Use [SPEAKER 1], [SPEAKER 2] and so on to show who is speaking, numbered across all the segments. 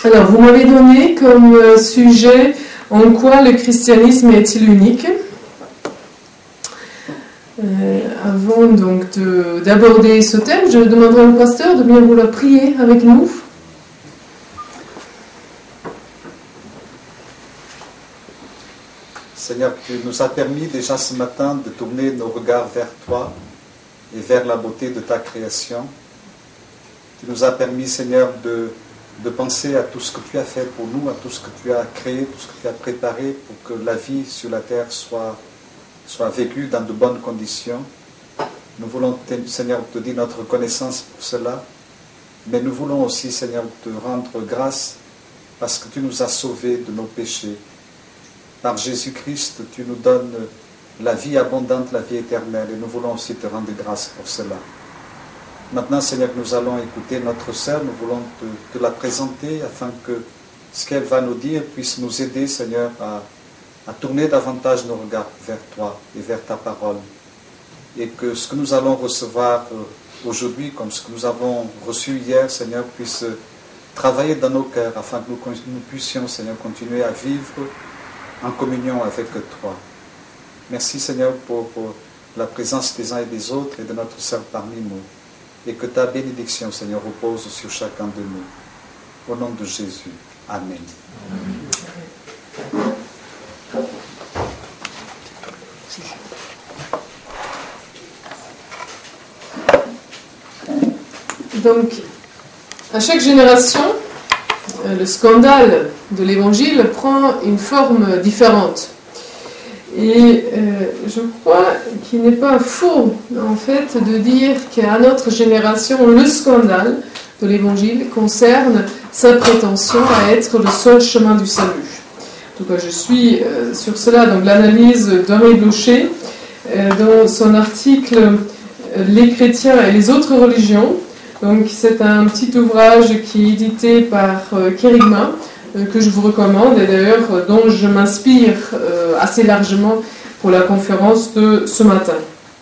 [SPEAKER 1] Alors, vous m'avez donné comme sujet en quoi le christianisme est-il unique. Avant donc d'aborder ce thème, je demanderai au pasteur de bien vouloir prier avec nous.
[SPEAKER 2] Seigneur, tu nous as permis déjà ce matin de tourner nos regards vers toi et vers la beauté de ta création. Tu nous as permis, Seigneur, de penser à tout ce que tu as fait pour nous, à tout ce que tu as créé, tout ce que tu as préparé pour que la vie sur la terre soit vécue dans de bonnes conditions. Nous voulons, Seigneur, te dire notre reconnaissance pour cela, mais nous voulons aussi, Seigneur, te rendre grâce parce que tu nous as sauvés de nos péchés. Par Jésus-Christ, tu nous donnes la vie abondante, la vie éternelle, et nous voulons aussi te rendre grâce pour cela. Maintenant, Seigneur, nous allons écouter notre sœur, nous voulons te la présenter afin que ce qu'elle va nous dire puisse nous aider, Seigneur, à tourner davantage nos regards vers toi et vers ta parole. Et que ce que nous allons recevoir aujourd'hui, comme ce que nous avons reçu hier, Seigneur, puisse travailler dans nos cœurs afin que nous puissions, Seigneur, continuer à vivre en communion avec toi. Merci, Seigneur, pour la présence des uns et des autres et de notre sœur parmi nous. Et que ta bénédiction, Seigneur, repose sur chacun de nous. Au nom de Jésus. Amen.
[SPEAKER 1] Donc, à chaque génération, le scandale de l'Évangile prend une forme différente. Et je crois qu'il n'est pas faux, en fait, de dire qu'à notre génération, le scandale de l'Évangile concerne sa prétention à être le seul chemin du salut. En tout cas, je suis sur cela. Donc, l'analyse d'Henri Blocher, dans son article « Les chrétiens et les autres religions », donc, c'est un petit ouvrage qui est édité par Kérigma, que je vous recommande, et d'ailleurs dont je m'inspire assez largement pour la conférence de ce matin.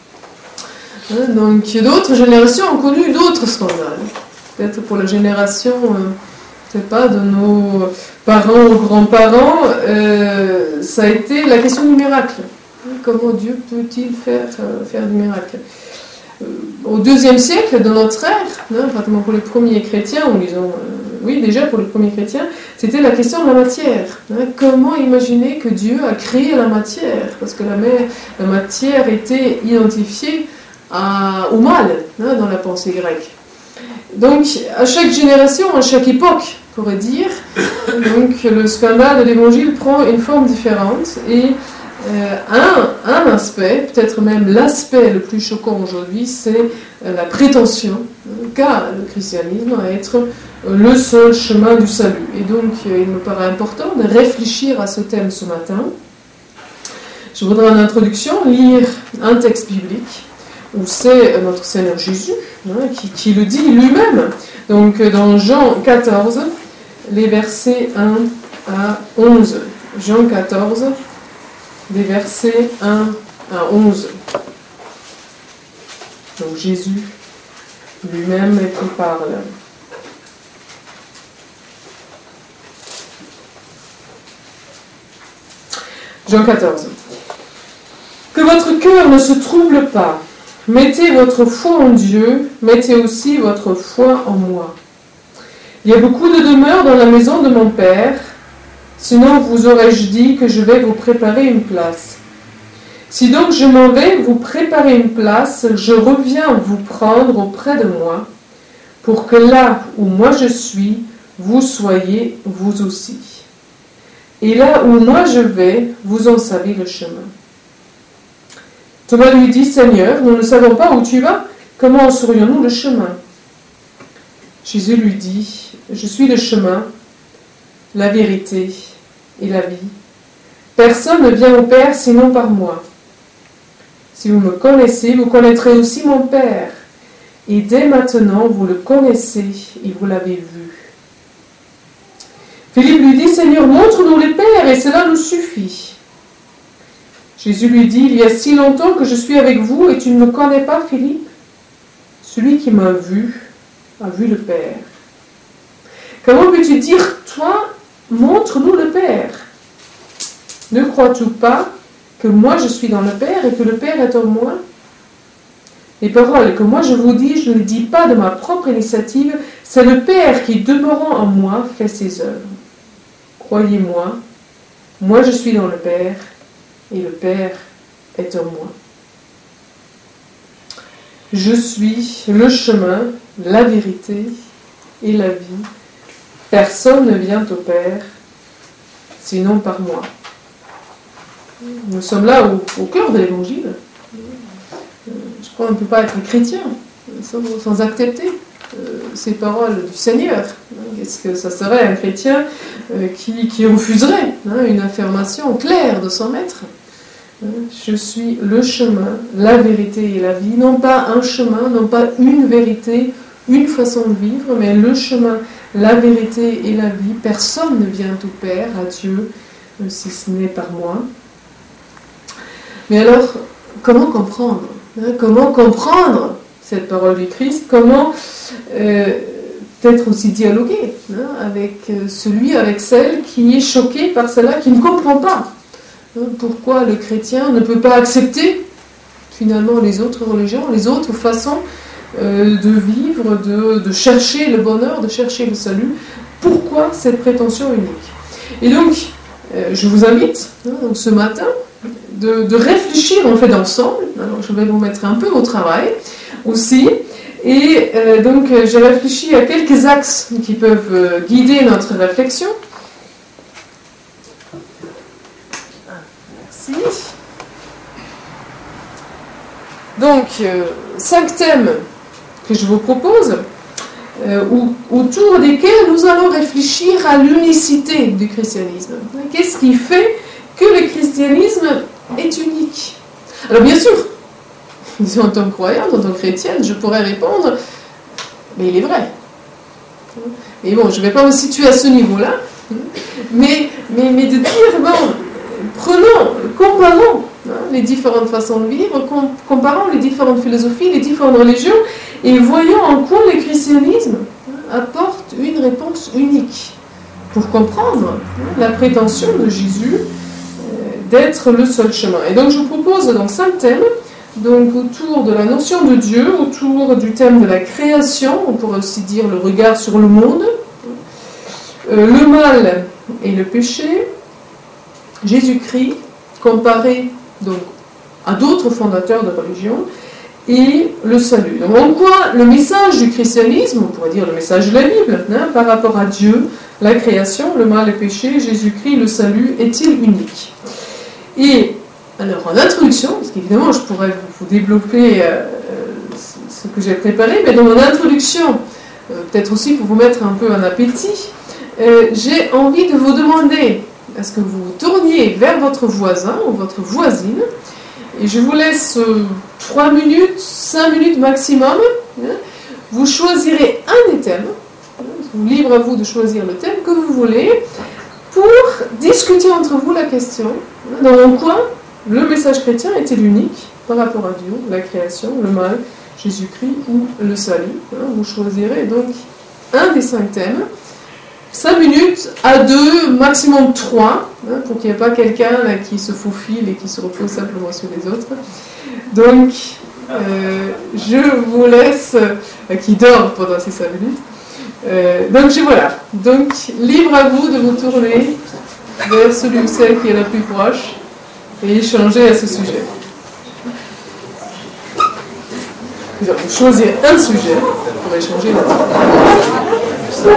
[SPEAKER 1] Donc, d'autres générations ont connu d'autres scandales. Peut-être pour la génération, peut-être pas, de nos parents ou grands-parents, ça a été la question du miracle. Comment Dieu peut-il faire du miracle ? Au IIe siècle de notre ère, pratiquement pour les premiers chrétiens, ou disons, oui déjà pour les premiers chrétiens, c'était la question de la matière. Comment imaginer que Dieu a créé la matière ? Parce que la matière était identifiée au mal dans la pensée grecque. Donc à chaque génération, à chaque époque, on pourrait dire, donc, le scandale de l'Évangile prend une forme différente et un aspect, peut-être même l'aspect le plus choquant aujourd'hui, c'est la prétention qu'a le christianisme à être le seul chemin du salut. Et donc, il me paraît important de réfléchir à ce thème ce matin. Je voudrais en introduction lire un texte biblique où c'est notre Seigneur Jésus qui le dit lui-même. Donc, dans Jean 14, les versets 1 à 11. Jean 14, des versets 1 à 11. Donc Jésus lui-même qui parle. Jean 14. Que votre cœur ne se trouble pas. Mettez votre foi en Dieu, mettez aussi votre foi en moi. Il y a beaucoup de demeures dans la maison de mon Père. Sinon vous aurais-je dit que je vais vous préparer une place. Si donc je m'en vais vous préparer une place, je reviens vous prendre auprès de moi, pour que là où moi je suis, vous soyez vous aussi. Et là où moi je vais, vous en savez le chemin. Thomas lui dit, Seigneur, nous ne savons pas où tu vas, comment en saurions-nous le chemin ? Jésus lui dit, je suis le chemin, la vérité et la vie. Personne ne vient au Père sinon par moi. Si vous me connaissez, vous connaîtrez aussi mon Père. Et dès maintenant, vous le connaissez et vous l'avez vu. Philippe lui dit, Seigneur, montre-nous les pères et cela nous suffit. Jésus lui dit, il y a si longtemps que je suis avec vous et tu ne me connais pas, Philippe. Celui qui m'a vu a vu le Père. Comment peux-tu dire, toi, montre-nous le Père? Ne crois-tu pas que moi je suis dans le Père et que le Père est en moi? Les paroles que moi je vous dis, je ne les dis pas de ma propre initiative, c'est le Père qui, demeurant en moi, fait ses œuvres. Croyez-moi, moi je suis dans le Père et le Père est en moi. Je suis le chemin, la vérité et la vie. Personne ne vient au Père sinon par moi. Nous sommes là au cœur de l'Évangile. Je crois qu'on ne peut pas être chrétien sans accepter ces paroles du Seigneur. Qu'est-ce que ça serait un chrétien qui refuserait une affirmation claire de son maître? Je suis le chemin, la vérité et la vie. Non pas un chemin, non pas une vérité, une façon de vivre, mais le chemin, la vérité et la vie. Personne ne vient au Père, à Dieu, si ce n'est par moi. Mais alors, comment comprendre? Comment comprendre cette parole du Christ? Comment peut-être aussi dialoguer avec celui, avec celle qui est choqué par cela, qui ne comprend pas pourquoi le chrétien ne peut pas accepter finalement les autres religions, les autres façons de vivre, de chercher le bonheur, de chercher le salut. Pourquoi cette prétention unique? Et donc, je vous invite donc ce matin de réfléchir en fait ensemble. Alors, je vais vous mettre un peu au travail aussi. Et donc, j'ai réfléchi à quelques axes qui peuvent guider notre réflexion. Merci. Donc, 5 thèmes que je vous propose, autour desquels nous allons réfléchir à l'unicité du christianisme. Qu'est-ce qui fait que le christianisme est unique? Alors bien sûr, en tant que croyante, en tant que chrétienne, je pourrais répondre, mais il est vrai. Et bon, je ne vais pas me situer à ce niveau-là, mais de dire, bon, comparons les différentes façons de vivre, comparons les différentes philosophies, les différentes religions, et voyons en quoi le christianisme apporte une réponse unique pour comprendre la prétention de Jésus d'être le seul chemin. Et donc je vous propose donc 5 thèmes, donc autour de la notion de Dieu, autour du thème de la création, on pourrait aussi dire le regard sur le monde, le mal et le péché, Jésus-Christ comparé donc à d'autres fondateurs de religion, et le salut. Donc en quoi le message du christianisme, on pourrait dire le message de la Bible, par rapport à Dieu, la création, le mal, le péché, Jésus-Christ, le salut, est-il unique? Et alors en introduction, parce qu'évidemment je pourrais vous développer ce que j'ai préparé, mais dans mon introduction, peut-être aussi pour vous mettre un peu un appétit, j'ai envie de vous demander, est-ce que vous tourniez vers votre voisin ou votre voisine, et je vous laisse 3 minutes, 5 minutes maximum, vous choisirez un des thèmes, libre à vous de choisir le thème que vous voulez, pour discuter entre vous la question, dans quoi le message chrétien est-il unique par rapport à Dieu, la création, le mal, Jésus-Christ ou le salut. Vous choisirez donc un des 5 thèmes, 5 minutes à 2, maximum 3, pour qu'il n'y ait pas quelqu'un là, qui se faufile et qui se repose simplement sur les autres. Donc, je vous laisse, qui dort pendant ces 5 minutes. Donc, voilà. Donc, libre à vous de vous tourner vers celui ou celle qui est la plus proche et échanger à ce sujet. Vous choisir un sujet pour échanger là-dessus.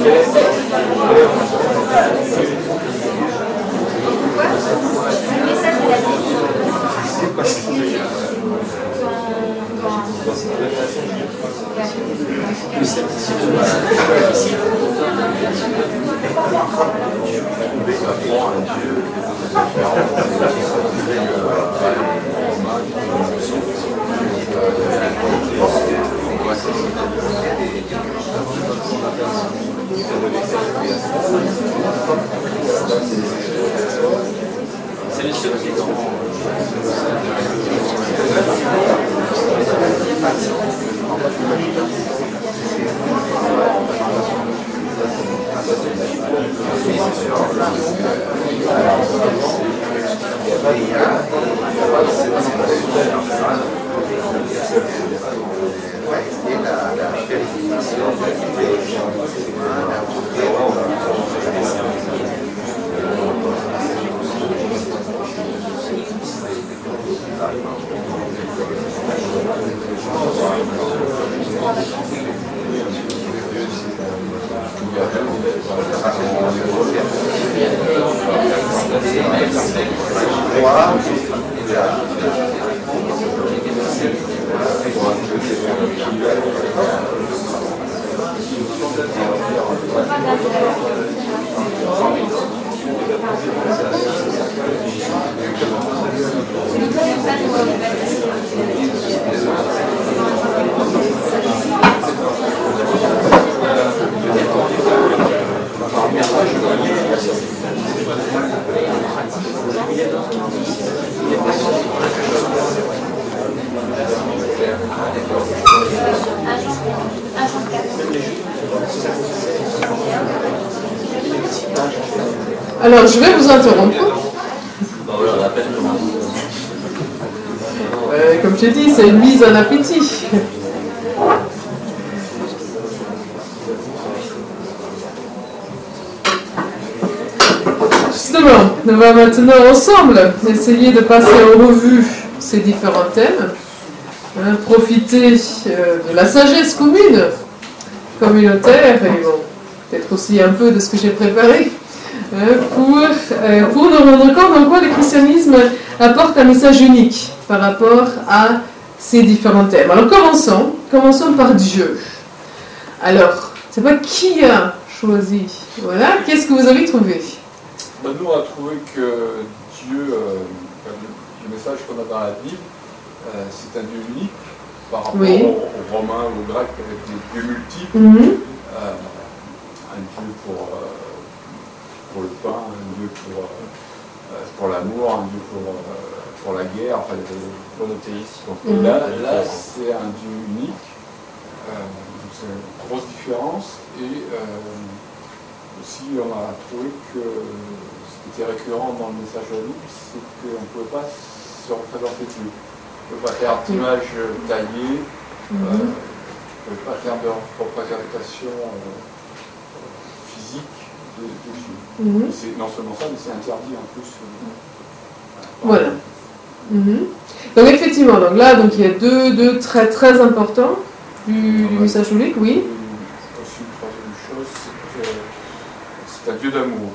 [SPEAKER 1] Alors, je vais vous interrompre. Comme j'ai dit, c'est une mise en appétit. Justement, on va maintenant ensemble essayer de passer en revue ces différents thèmes, profiter de la sagesse commune, communautaire, et bon, peut-être aussi un peu de ce que j'ai préparé, pour nous rendre compte en quoi le christianisme apporte un message unique par rapport à ces différents thèmes. Alors commençons par Dieu. Alors, c'est pas qui a choisi. Voilà, qu'est-ce que vous avez trouvé?
[SPEAKER 3] Nous, on a trouvé que Dieu, le message qu'on a dans la Bible, c'est un Dieu unique par rapport aux Romains, aux Grecs, avec des dieux multiples. Un Dieu pour le pain, un Dieu pour l'amour, un Dieu pour la guerre, enfin les monothéistes. Donc là c'est un Dieu unique, donc c'est une grosse différence. Et aussi on a trouvé que ce qui était récurrent dans le message de la Bible, c'est qu'on ne pouvait pas se représenter Dieu. On ne pouvait pas faire d'image taillée, on ne pouvait pas faire de représentation physique de Dieu. C'est non seulement ça, mais c'est interdit en plus.
[SPEAKER 1] Voilà. Donc effectivement, il y a deux traits très importants du message biblique, oui.
[SPEAKER 3] Aussi une troisième chose, c'est que c'est un Dieu d'amour.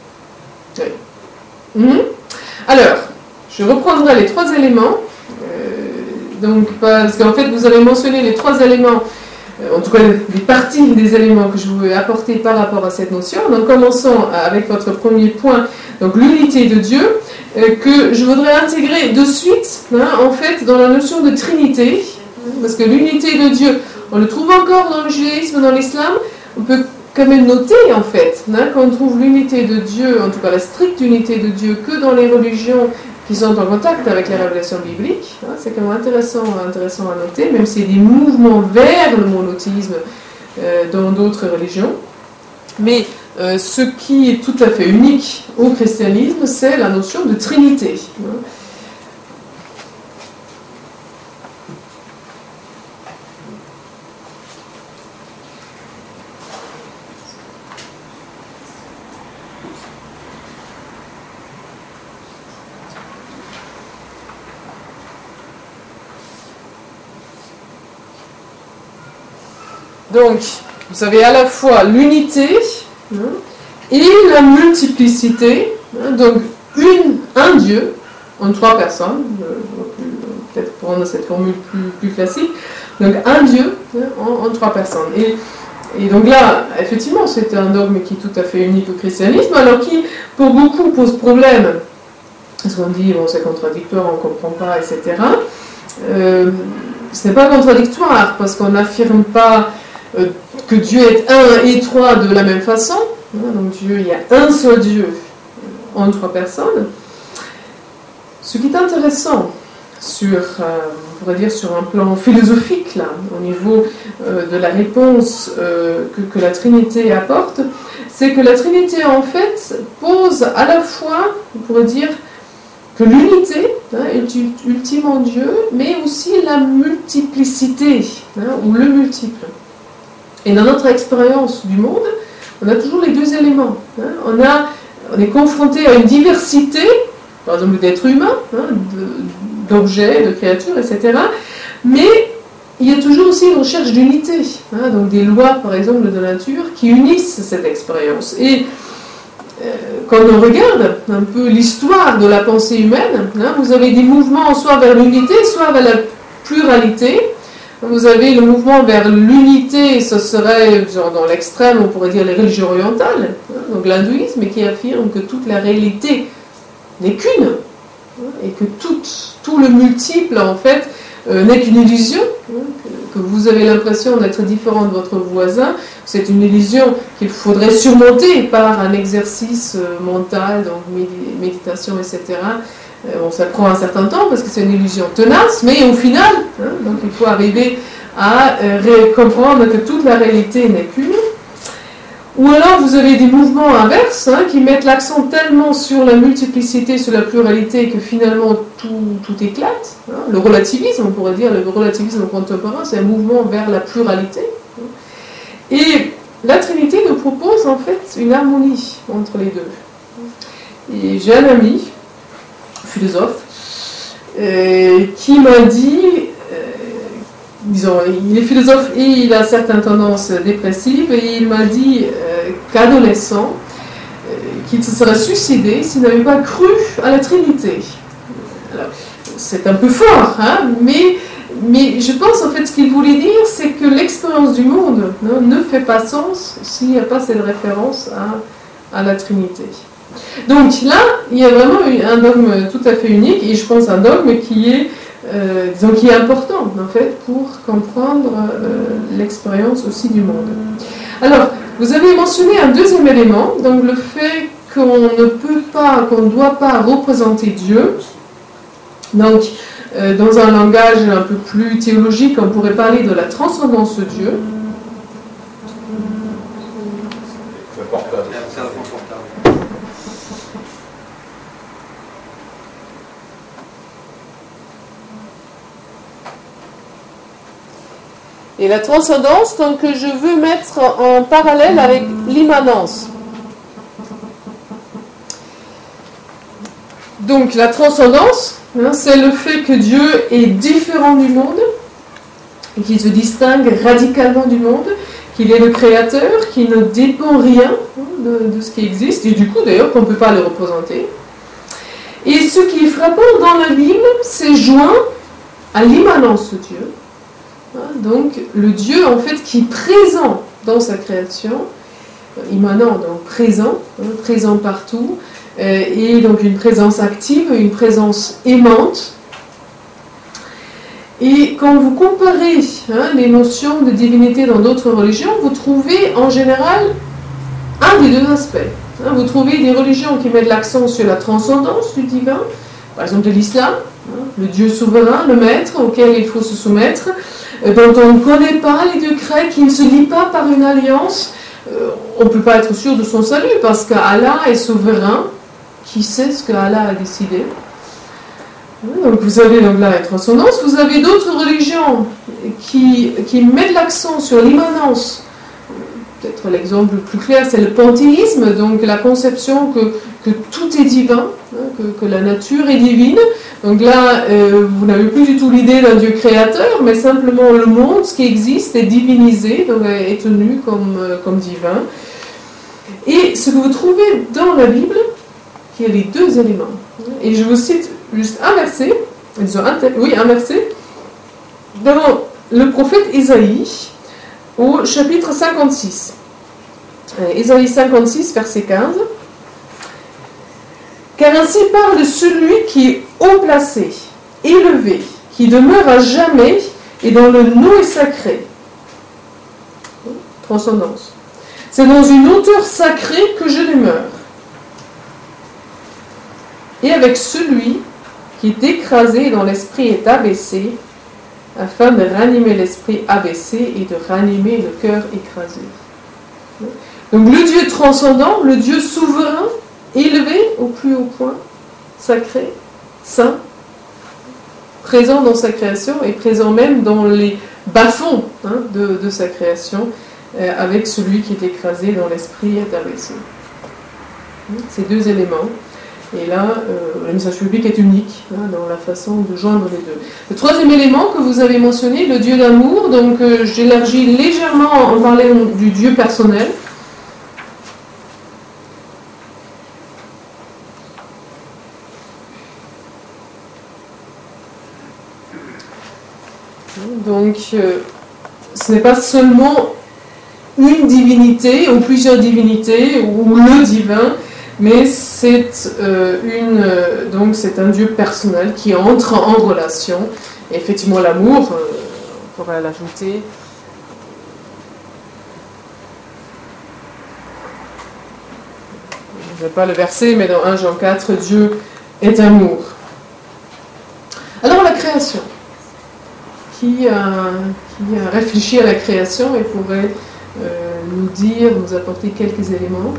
[SPEAKER 1] Oui. Alors, je reprendrai les trois éléments. Parce qu'en fait, vous avez mentionné les trois éléments, en tout cas des parties des éléments que je voulais apporter par rapport à cette notion. Donc commençons avec votre premier point, donc l'unité de Dieu, que je voudrais intégrer de suite, en fait, dans la notion de Trinité, parce que l'unité de Dieu, on le trouve encore dans le judaïsme, dans l'islam. On peut quand même noter, en fait, qu'on trouve l'unité de Dieu, en tout cas la stricte unité de Dieu, que dans les religions qui sont en contact avec les révélations bibliques. C'est quand même intéressant à noter, même s'il y a des mouvements vers le monothéisme dans d'autres religions. Mais ce qui est tout à fait unique au christianisme, c'est la notion de Trinité. Donc, vous avez à la fois l'unité et la multiplicité, donc un Dieu en 3 personnes, peut-être prendre cette formule plus classique, donc un Dieu en 3 personnes. Et donc là, effectivement, c'est un dogme qui est tout à fait unique au christianisme, alors qui, pour beaucoup, pose problème. Parce qu'on dit, bon, c'est contradictoire, on ne comprend pas, etc. Ce n'est pas contradictoire, parce qu'on n'affirme pas que Dieu est un et 3 de la même façon. Donc Dieu, il y a un seul Dieu en 3 personnes. Ce qui est intéressant, on pourrait dire sur un plan philosophique, là, au niveau de la réponse que la Trinité apporte, c'est que la Trinité, en fait, pose à la fois, on pourrait dire, que l'unité est ultimement Dieu, mais aussi la multiplicité, ou le multiple. Et dans notre expérience du monde, on a toujours les 2 éléments. On est confronté à une diversité, par exemple d'êtres humains, d'objets, de créatures, etc. Mais il y a toujours aussi une recherche d'unité, donc des lois, par exemple, de la nature qui unissent cette expérience. Et quand on regarde un peu l'histoire de la pensée humaine, vous avez des mouvements soit vers l'unité, soit vers la pluralité. Vous avez le mouvement vers l'unité, ce serait, genre dans l'extrême, on pourrait dire les religions orientales, donc l'hindouisme, qui affirme que toute la réalité n'est qu'une, et que tout le multiple, en fait, n'est qu'une illusion, que vous avez l'impression d'être différent de votre voisin. C'est une illusion qu'il faudrait surmonter par un exercice mental, donc méditation, etc. Bon, ça prend un certain temps parce que c'est une illusion tenace, mais au final, donc il faut arriver à comprendre que toute la réalité n'est qu'une. Ou alors vous avez des mouvements inverses qui mettent l'accent tellement sur la multiplicité, sur la pluralité, que finalement tout éclate. Le relativisme, on pourrait dire, le relativisme contemporain, c'est un mouvement vers la pluralité. Et la Trinité nous propose en fait une harmonie entre les deux. Et j'ai un ami, philosophe, qui m'a dit, disons, il est philosophe et il a certaines tendances dépressives, et il m'a dit qu'adolescent, qu'il se serait suicidé s'il n'avait pas cru à la Trinité. Alors, c'est un peu fort, mais je pense en fait ce qu'il voulait dire, c'est que l'expérience du monde ne fait pas sens s'il n'y a pas cette référence à la Trinité. Donc là, il y a vraiment un dogme tout à fait unique, et je pense un dogme qui est, qui est important en fait pour comprendre l'expérience aussi du monde. Alors, vous avez mentionné un deuxième élément, donc le fait qu'on ne doit pas représenter Dieu. Donc, dans un langage un peu plus théologique, on pourrait parler de la transcendance de Dieu. Et la transcendance, donc, je veux mettre en parallèle avec l'immanence. Donc, la transcendance, c'est le fait que Dieu est différent du monde, et qu'il se distingue radicalement du monde, qu'il est le créateur, qu'il ne dépend rien de ce qui existe, et du coup, d'ailleurs, qu'on ne peut pas le représenter. Et ce qui est frappant dans la Bible, c'est joint à l'immanence de Dieu. Donc le Dieu en fait qui est présent dans sa création, immanent, donc présent partout, et donc une présence active, une présence aimante. Et quand vous comparez les notions de divinité dans d'autres religions, vous trouvez en général un des 2 aspects. Vous trouvez des religions qui mettent l'accent sur la transcendance du divin, par exemple de l'islam, le Dieu souverain, le maître auquel il faut se soumettre, dont on ne connaît pas les décrets, qui ne se lie pas par une alliance. On ne peut pas être sûr de son salut, parce qu'Allah est souverain, qui sait ce qu'Allah a décidé. Donc vous avez donc là la transcendance. Vous avez d'autres religions qui mettent l'accent sur l'immanence, peut-être Peut-être l'exemple le plus clair, c'est le panthéisme, donc la conception que tout est divin, que la nature est divine. Donc là, vous n'avez plus du tout l'idée d'un Dieu créateur, mais simplement le monde, ce qui existe, est divinisé, donc est tenu comme divin. Et ce que vous trouvez dans la Bible, il y a les deux éléments. Et je vous cite juste un verset, un verset, dans le prophète Isaïe, au chapitre 56. Isaïe 56, verset 15. Car ainsi parle celui qui est haut placé, élevé, qui demeure à jamais et dont le nom est sacré. Transcendance. C'est dans une hauteur sacrée que je demeure. Et avec celui qui est écrasé et dont l'esprit est abaissé, afin de ranimer l'esprit abaissé et de ranimer le cœur écrasé. Donc le Dieu transcendant, le Dieu souverain, élevé au plus haut point, sacré, saint, présent dans sa création et présent même dans les bas-fonds de sa création, avec celui qui est écrasé dont l'esprit est abaissé. Ces deux éléments. Et là, le message public est unique dans la façon de joindre les deux. Le troisième élément que vous avez mentionné, le Dieu d'amour, donc j'élargis légèrement en parlant du Dieu personnel. Donc, ce n'est pas seulement une divinité ou plusieurs divinités ou le divin, mais c'est un Dieu personnel qui entre en relation. Et effectivement, l'amour, on pourrait l'ajouter. Je n'ai pas le verset, mais dans 1 Jean 4, Dieu est amour. Alors la création. Qui a réfléchi à la création et pourrait nous apporter quelques éléments.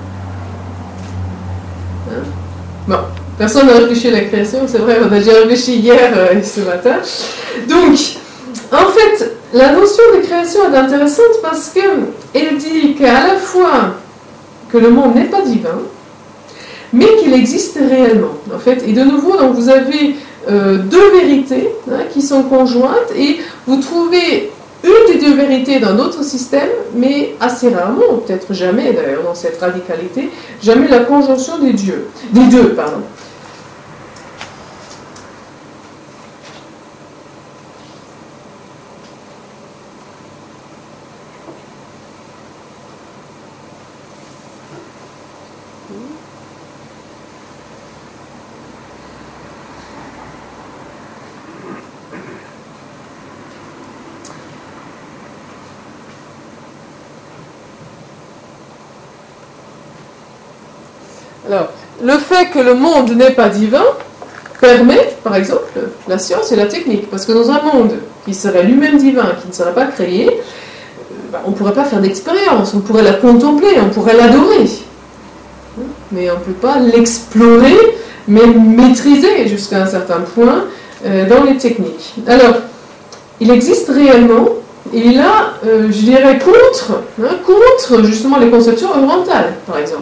[SPEAKER 1] Bon, personne n'a réfléchi à la création, c'est vrai, on a déjà réfléchi hier et ce matin. Donc, en fait, la notion de création est intéressante parce qu'elle dit qu'à la fois que le monde n'est pas divin, mais qu'il existe réellement. En fait, et de nouveau, donc vous avez deux vérités qui sont conjointes et vous trouvez une des deux vérités dans d'autres systèmes, mais assez rarement, peut-être jamais d'ailleurs dans cette radicalité, jamais la conjonction des deux. Alors, le fait que le monde n'est pas divin permet, par exemple, la science et la technique. Parce que dans un monde qui serait lui-même divin, qui ne serait pas créé, on ne pourrait pas faire d'expérience, on pourrait la contempler, on pourrait l'adorer. Mais on ne peut pas l'explorer, mais maîtriser jusqu'à un certain point dans les techniques. Alors, il existe réellement, et là, je dirais contre justement les conceptions orientales, par exemple.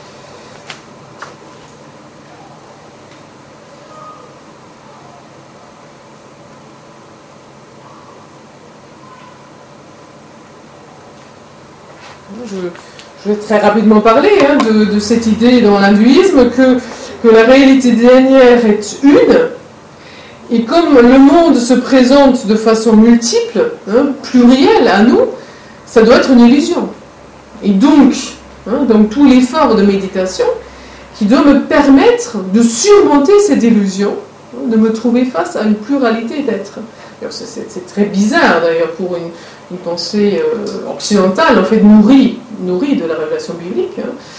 [SPEAKER 1] Je vais très rapidement parler de cette idée dans l'hindouisme que la réalité dernière est une, et comme le monde se présente de façon multiple, plurielle à nous, ça doit être une illusion. Et donc tout l'effort de méditation qui doit me permettre de surmonter cette illusion, de me trouver face à une pluralité d'êtres. C'est très bizarre d'ailleurs pour une pensée occidentale, en fait nourrie de la révélation biblique,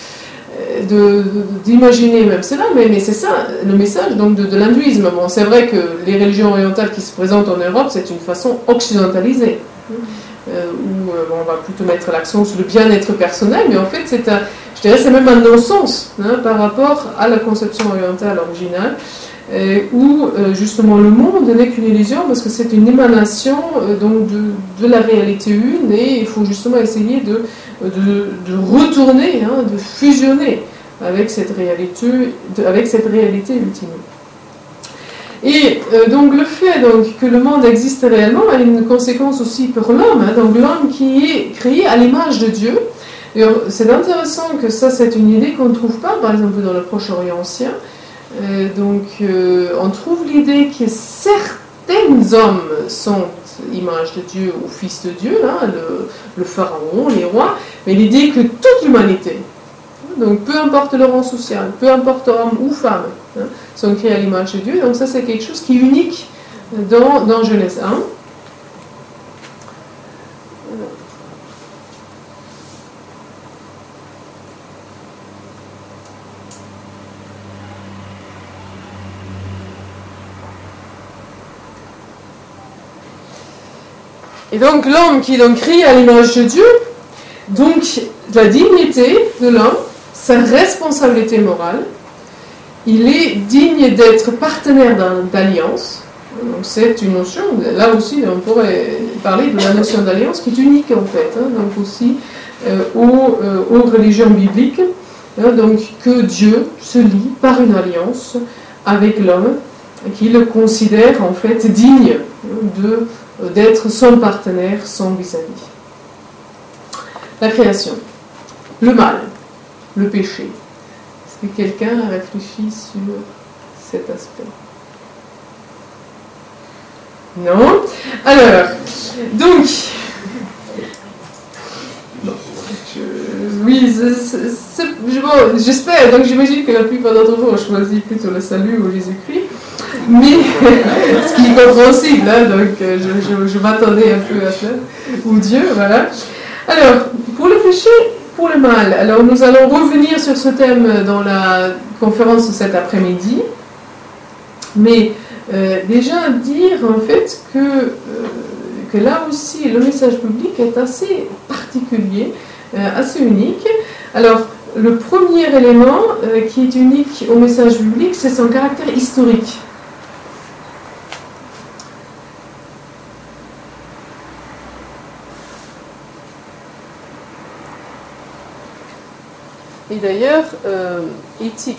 [SPEAKER 1] d'imaginer même cela, mais c'est ça le message donc de l'hindouisme. Bon, c'est vrai que les religions orientales qui se présentent en Europe, c'est une façon occidentalisée, où on va plutôt mettre l'accent sur le bien-être personnel, mais en fait c'est même un non-sens par rapport à la conception orientale originale. où justement le monde n'est qu'une illusion parce que c'est une émanation donc de la réalité une, et il faut justement essayer de retourner, de fusionner avec cette réalité ultime. Et donc le fait donc, que le monde existe réellement a une conséquence aussi pour l'homme, donc l'homme qui est créé à l'image de Dieu. Et c'est intéressant que ça, c'est une idée qu'on ne trouve pas, par exemple, dans le Proche-Orient ancien. On trouve l'idée que certains hommes sont image de Dieu ou fils de Dieu, le pharaon, les rois, mais l'idée que toute l'humanité, donc peu importe le rang social, peu importe homme ou femme, sont créés à l'image de Dieu. Donc ça, c'est quelque chose qui est unique dans Genèse 1. Et donc l'homme qui est donc créé à l'image de Dieu, donc la dignité de l'homme, sa responsabilité morale, il est digne d'être partenaire d'alliance. Donc c'est une notion, là aussi on pourrait parler de la notion d'alliance qui est unique en fait, donc aussi aux religions bibliques, donc que Dieu se lie par une alliance avec l'homme, qui le considère en fait digne d'être son partenaire, son vis-à-vis. La création, le mal, le péché. Est-ce que quelqu'un a réfléchi sur cet aspect? Non? Alors, donc, oui, j'espère, donc j'imagine que la plupart d'entre vous ont choisi plutôt le salut ou Jésus-Christ, mais ce qui est compréhensible, donc je m'attendais un peu à ça, ou Dieu, voilà. Alors, pour le péché, pour le mal, alors nous allons revenir sur ce thème dans la conférence de cet après-midi, mais déjà dire en fait que là aussi le message public est assez particulier, assez unique. Alors, le premier élément qui est unique au message public, c'est son caractère historique. Et d'ailleurs, éthique.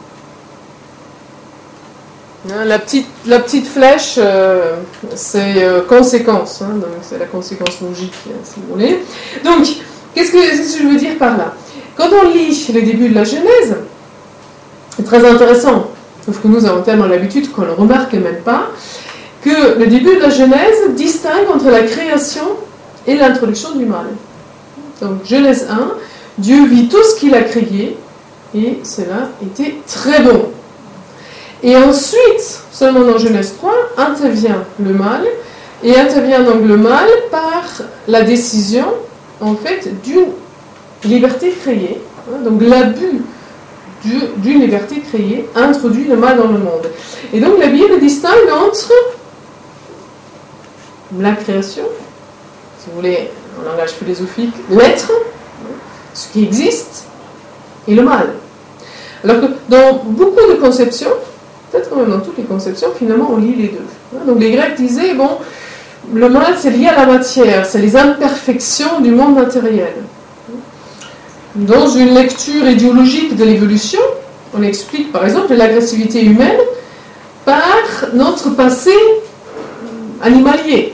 [SPEAKER 1] La petite flèche, c'est conséquence, donc c'est la conséquence logique, si vous voulez. Donc, qu'est-ce que je veux dire par là? Quand on lit le début de la Genèse, c'est très intéressant, sauf que nous avons tellement l'habitude qu'on ne remarque même pas, que le début de la Genèse distingue entre la création et l'introduction du mal. Donc, Genèse 1, Dieu vit tout ce qu'il a créé, et cela était très bon. Et ensuite, seulement dans Genèse 3, intervient le mal, et intervient donc le mal par la décision, en fait, d'une liberté créée. Donc l'abus d'une liberté créée introduit le mal dans le monde. Et donc la Bible distingue entre la création, si vous voulez, en langage philosophique, l'être, ce qui existe, et le mal. Alors que dans beaucoup de conceptions, peut-être même dans toutes les conceptions, finalement on lit les deux. Donc les Grecs disaient, bon, le mal c'est lié à la matière, c'est les imperfections du monde matériel. Dans une lecture idéologique de l'évolution, on explique par exemple l'agressivité humaine par notre passé animalier.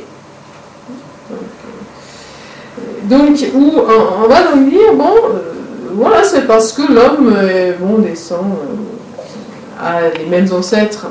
[SPEAKER 1] Donc, où on va donc dire, bon, voilà, c'est parce que l'homme descend a les mêmes ancêtres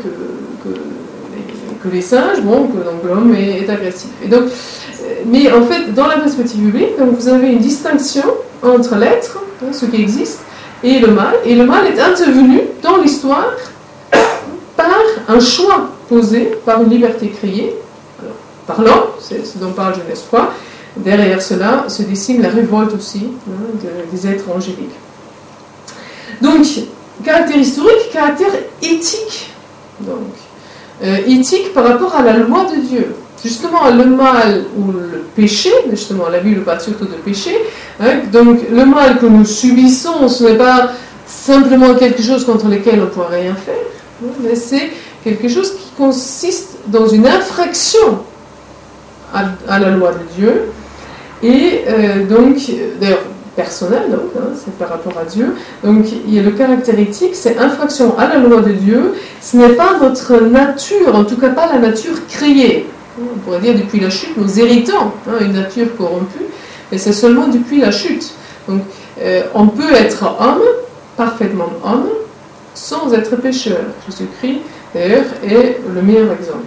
[SPEAKER 1] que les singes, donc l'homme est agressif. Et donc, mais en fait, dans la perspective biblique, donc vous avez une distinction entre l'être, ce qui existe, et le mal est intervenu dans l'histoire par un choix posé par une liberté créée, alors, par l'homme, c'est ce dont parle Genèse 3. Derrière cela se dessine la révolte aussi des êtres angéliques. Donc, caractère historique, caractère éthique. Donc, éthique par rapport à la loi de Dieu. Justement, le mal ou le péché, justement, la Bible parle surtout de péché. Donc, le mal que nous subissons, ce n'est pas simplement quelque chose contre lequel on ne pourra rien faire. mais c'est quelque chose qui consiste dans une infraction à la loi de Dieu, et donc, d'ailleurs, personnel, c'est par rapport à Dieu. Donc, il y a le caractère éthique, c'est infraction à la loi de Dieu. Ce n'est pas notre nature, en tout cas pas la nature créée. On pourrait dire depuis la chute, nous héritons une nature corrompue, mais c'est seulement depuis la chute. Donc, on peut être homme, parfaitement homme, sans être pécheur. Jésus-Christ, d'ailleurs, est le meilleur exemple.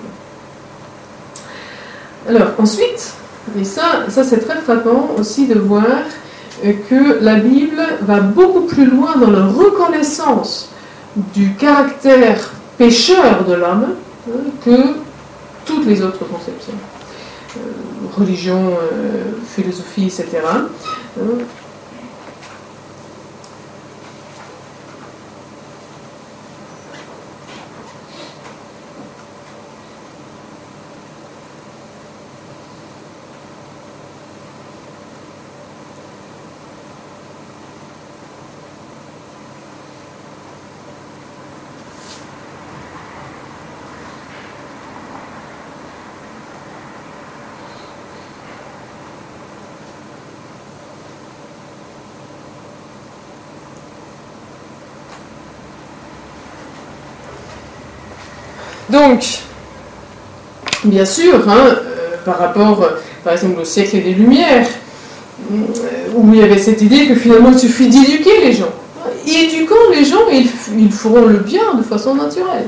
[SPEAKER 1] Alors, ensuite, et ça c'est très frappant aussi de voir que la Bible va beaucoup plus loin dans la reconnaissance du caractère pécheur de l'homme que toutes les autres conceptions. Religion, philosophie, etc. Donc, bien sûr, par rapport, par exemple, au siècle des Lumières, où il y avait cette idée que finalement il suffit d'éduquer les gens. Éduquant les gens, ils feront le bien de façon naturelle.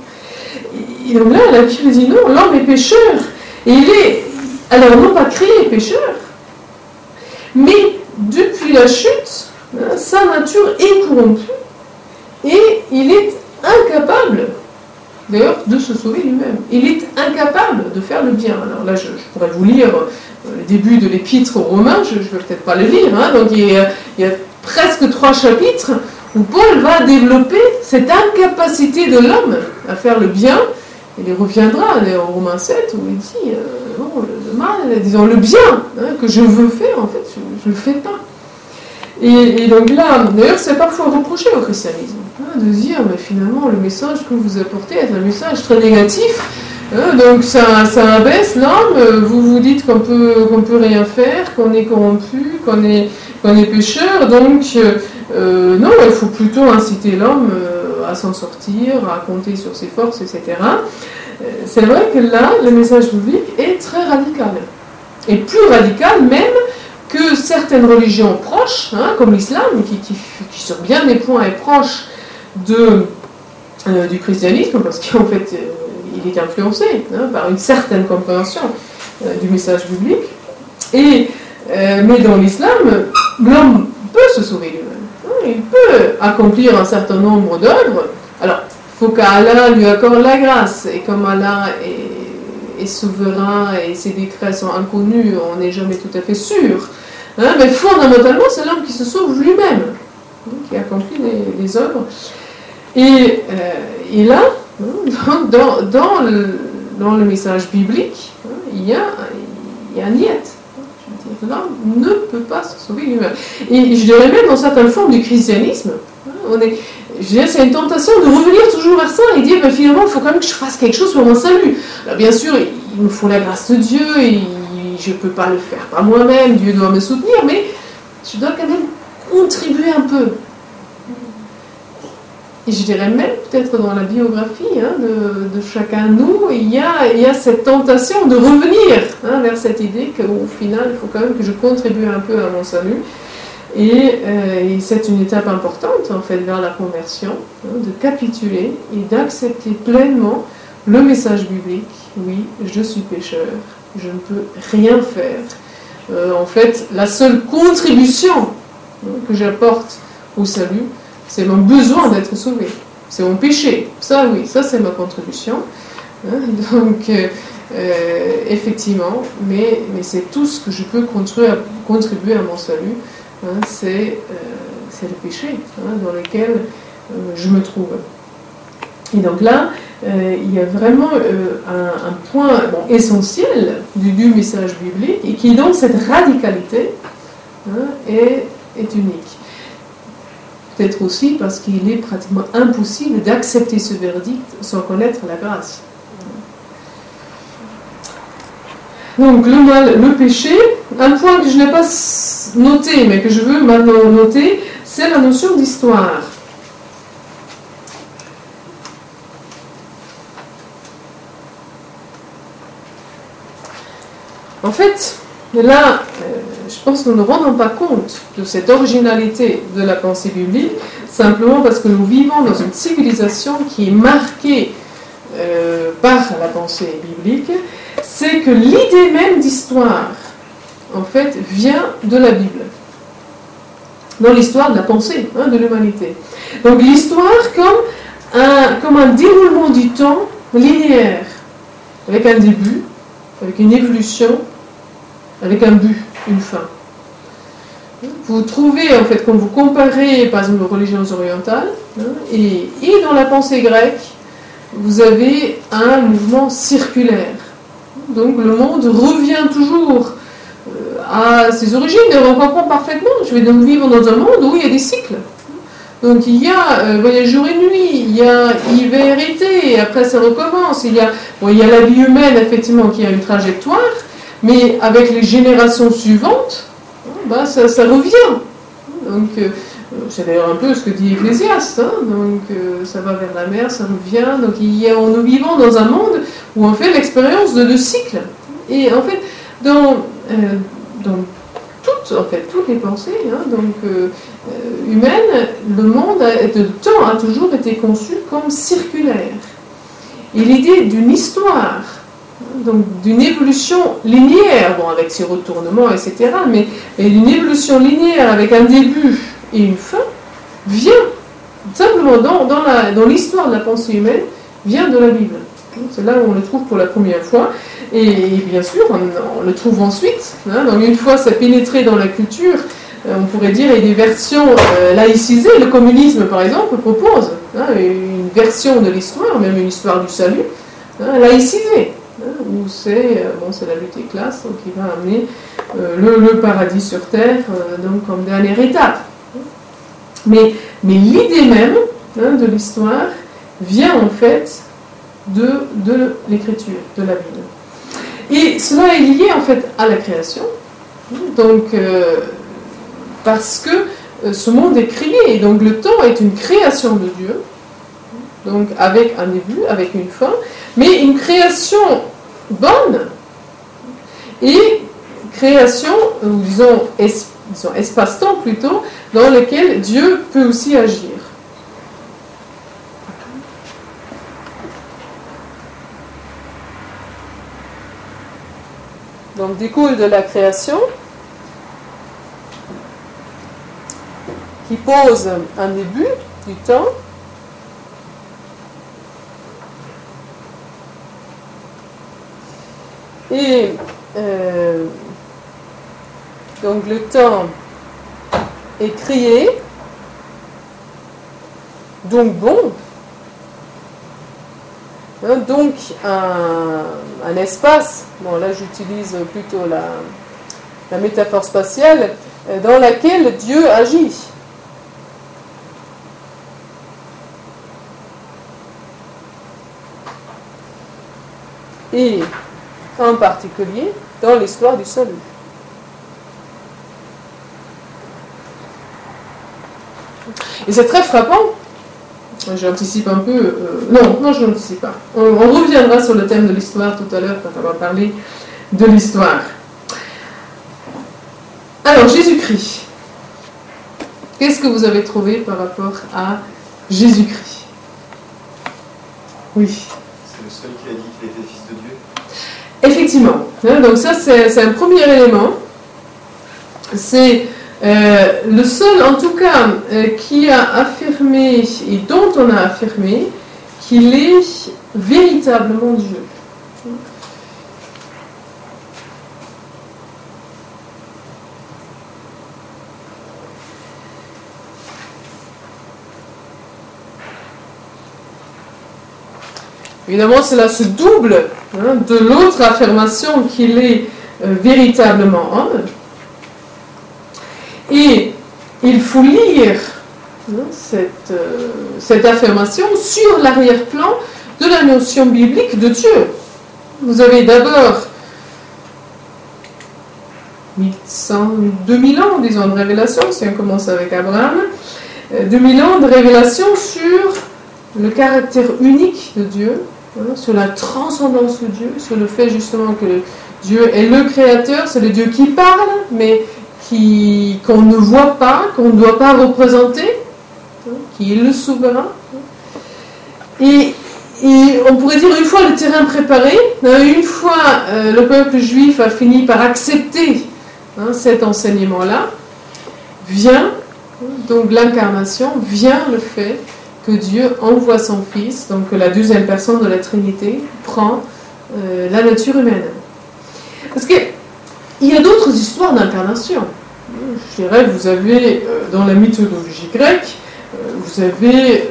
[SPEAKER 1] Et donc là, la Bible dit non, l'homme est pécheur. Et il est, alors non pas créé pécheur, mais depuis la chute, sa nature est corrompue et il est incapable, d'ailleurs, de se sauver lui-même. Il est incapable de faire le bien. Alors là, je pourrais vous lire le début de l'épître aux Romains, je ne vais peut-être pas le lire, donc il y a presque 3 chapitres où Paul va développer cette incapacité de l'homme à faire le bien. Il reviendra en Romains 7 où il dit le mal, disons le bien que je veux faire, en fait, je ne le fais pas. Et donc là, d'ailleurs, c'est parfois reproché au christianisme de dire, mais finalement, le message que vous apportez est un message très négatif. Donc ça abaisse l'homme. Vous dites qu'on peut rien faire, qu'on est corrompu, qu'on est pécheur. Donc non, il faut plutôt inciter l'homme à s'en sortir, à compter sur ses forces, etc. C'est vrai que là, le message biblique est très radical. Et plus radical même que certaines religions proches, comme l'islam, qui sur bien des points est proche du christianisme, parce qu'en fait, il est influencé par une certaine compréhension du message biblique. Mais dans l'islam, l'homme peut se sauver lui-même. Il peut accomplir un certain nombre d'œuvres. Alors, il faut qu'Allah lui accorde la grâce. Et comme Allah est souverain et ses décrets sont inconnus, on n'est jamais tout à fait sûr. Mais fondamentalement, c'est l'homme qui se sauve lui-même, qui accomplit les œuvres. Et là, dans le message biblique, il y a un niet. L'homme ne peut pas se sauver lui-même. Et je dirais même dans certaines formes du christianisme, c'est une tentation de revenir toujours vers ça et dire finalement, il faut quand même que je fasse quelque chose pour mon salut. Alors, bien sûr, il me faut la grâce de Dieu, et je ne peux pas le faire par moi-même, Dieu doit me soutenir, mais je dois quand même contribuer un peu. Et je dirais même, peut-être dans la biographie de chacun de nous, il y a cette tentation de revenir vers cette idée qu'au final, il faut quand même que je contribue un peu à mon salut. Et c'est une étape importante, en fait, vers la conversion, de capituler et d'accepter pleinement le message biblique. Oui, je suis pécheur, je ne peux rien faire. En fait, la seule contribution que j'apporte au salut, c'est mon besoin d'être sauvé. C'est mon péché. Ça, oui, ça c'est ma contribution. Donc, effectivement, mais c'est tout ce que je peux contribuer à mon salut. C'est le péché dans lequel je me trouve. Et donc là, il y a vraiment un point essentiel du message biblique, et qui donc cette radicalité est unique. peut-être aussi parce qu'il est pratiquement impossible d'accepter ce verdict sans connaître la grâce. Donc le mal, le péché, un point que je n'ai pas noté, mais que je veux maintenant noter, c'est la notion d'histoire. En fait, là, je pense que nous ne rendons pas compte de cette originalité de la pensée biblique, simplement parce que nous vivons dans une civilisation qui est marquée par la pensée biblique. C'est que l'idée même d'histoire, en fait, vient de la Bible, dans l'histoire de la pensée de l'humanité. Donc l'histoire comme un déroulement du temps linéaire, avec un début, avec une évolution, avec un but, une fin. Vous trouvez, en fait, quand vous comparez, par exemple, les religions orientales, et dans la pensée grecque, vous avez un mouvement circulaire. Donc le monde revient toujours à ses origines, et on comprend parfaitement. Je vais donc vivre dans un monde où il y a des cycles. Donc il y a jour et nuit, il y a hiver, été, et après ça recommence. Il y a la vie humaine, effectivement, qui a une trajectoire, mais avec les générations suivantes, ça revient. Donc c'est d'ailleurs un peu ce que dit Ecclésiaste. Donc ça va vers la mer, ça revient. Donc nous vivons dans un monde où on fait l'expérience de cycles. Et en fait, dans toutes les pensées humaines, le temps a toujours été conçu comme circulaire. Et l'idée d'une histoire, donc d'une évolution linéaire, avec ses retournements, etc., mais d'une évolution linéaire avec un début et une fin, vient simplement dans l'histoire de la pensée humaine, vient de la Bible. C'est là où on le trouve pour la première fois. Et bien sûr, on le trouve ensuite. Donc une fois ça pénétré dans la culture, on pourrait dire, il y a des versions laïcisées. Le communisme, par exemple, propose une version de l'histoire, même une histoire du salut, laïcisée, où c'est la lutte des classes qui va amener le paradis sur terre, donc comme dernière étape. Mais l'idée même de l'histoire vient en fait de l'écriture, de la Bible. Et cela est lié en fait à la création, donc parce que ce monde est créé, et donc le temps est une création de Dieu, donc avec un début, avec une fin, mais une création bonne, et création, ou disons espace-temps plutôt, dans lequel Dieu peut aussi agir. Donc découle de la création, qui pose un début du temps, et donc le temps est créé, donc bon, donc un espace, là j'utilise plutôt la métaphore spatiale, dans laquelle Dieu agit. Et en particulier dans l'histoire du salut. Et c'est très frappant. J'anticipe un peu. Non, je n'anticipe pas. On reviendra sur le thème de l'histoire tout à l'heure quand on va parler de l'histoire. Alors, Jésus-Christ. Qu'est-ce que vous avez trouvé par rapport à Jésus-Christ? Oui.
[SPEAKER 4] C'est le seul qui a dit qu'il était fils de Dieu.
[SPEAKER 1] Effectivement. Donc ça, c'est un premier élément. C'est le seul, en tout cas, qui a affirmé, et dont on a affirmé, qu'il est véritablement Dieu. Évidemment, cela se double de l'autre affirmation qu'il est véritablement homme. Et il faut lire cette affirmation sur l'arrière-plan de la notion biblique de Dieu. Vous avez d'abord 2000 ans, disons, de révélation, si on commence avec Abraham, 2000 ans de révélation sur le caractère unique de Dieu, sur la transcendance de Dieu, sur le fait justement que Dieu est le créateur, c'est le Dieu qui parle, mais qu'on ne voit pas, qu'on ne doit pas représenter, qui est le souverain. Et on pourrait dire, une fois le terrain préparé, une fois le peuple juif a fini par accepter cet enseignement-là, vient donc l'incarnation, vient le fait que Dieu envoie son Fils, donc que la deuxième personne de la Trinité prend la nature humaine. Parce qu'il y a d'autres histoires d'incarnation. Je dirais, vous avez dans la mythologie grecque, vous avez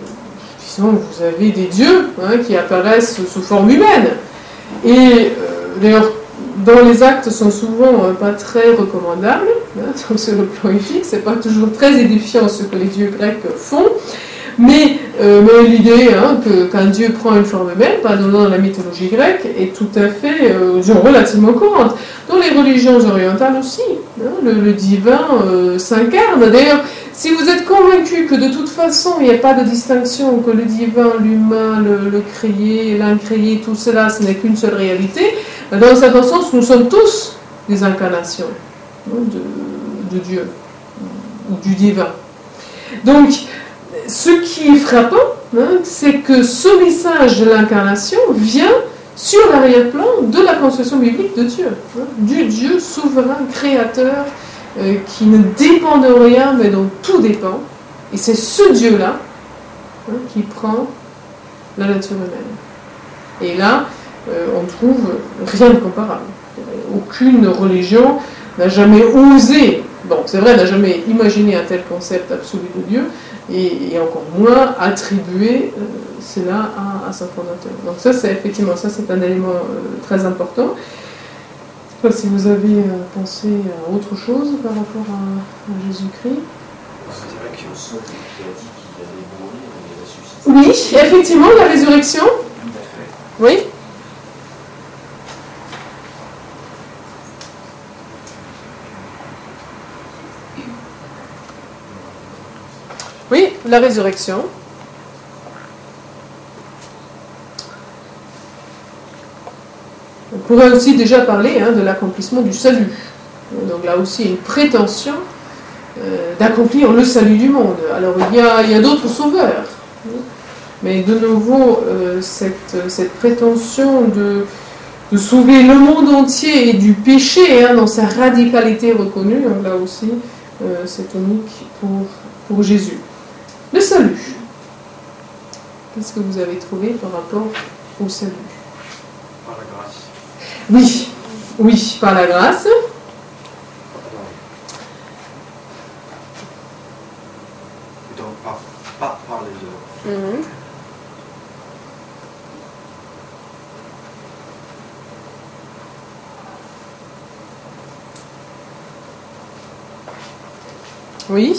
[SPEAKER 1] des dieux qui apparaissent sous forme humaine. Et d'ailleurs, dont les actes sont souvent pas très recommandables, donc sur le plan éthique, c'est pas toujours très édifiant ce que les dieux grecs font. Mais l'idée qu'un dieu prend une forme humaine, dans la mythologie grecque, est tout à fait relativement courante. Dans les religions orientales aussi, le divin s'incarne. D'ailleurs, si vous êtes convaincu que de toute façon il n'y a pas de distinction, que le divin, l'humain, le créé, l'incréé, tout cela, ce n'est qu'une seule réalité, dans un certain sens, nous sommes tous des incarnations de Dieu, ou du divin. Donc, ce qui est frappant, c'est que ce message de l'incarnation vient sur l'arrière-plan de la conception biblique de Dieu, du Dieu souverain, créateur, qui ne dépend de rien, mais dont tout dépend. Et c'est ce Dieu-là qui prend la nature humaine. Et là, on trouve rien de comparable. Aucune religion n'a jamais osé, c'est vrai, n'a jamais imaginé un tel concept absolu de Dieu, et encore moins attribuer cela à son fondateur. Donc ça, c'est effectivement, c'est un élément très important. Je ne sais pas si vous avez pensé à autre chose par rapport à Jésus-Christ.
[SPEAKER 4] C'est vrai que Saul qui a dit qu'il allait mourir, il a ressuscité.
[SPEAKER 1] Oui, effectivement, la résurrection. Oui. Oui, la résurrection. On pourrait aussi déjà parler de l'accomplissement du salut. Donc là aussi, une prétention d'accomplir le salut du monde. Alors il y a d'autres sauveurs. Mais de nouveau, cette prétention de sauver le monde entier et du péché dans sa radicalité reconnue, donc là aussi, c'est unique pour Jésus. Le salut. Qu'est-ce que vous avez trouvé par rapport au salut?
[SPEAKER 4] Par la grâce.
[SPEAKER 1] Oui, par la grâce.
[SPEAKER 4] Donc, pas par les œuvres.
[SPEAKER 1] Oui.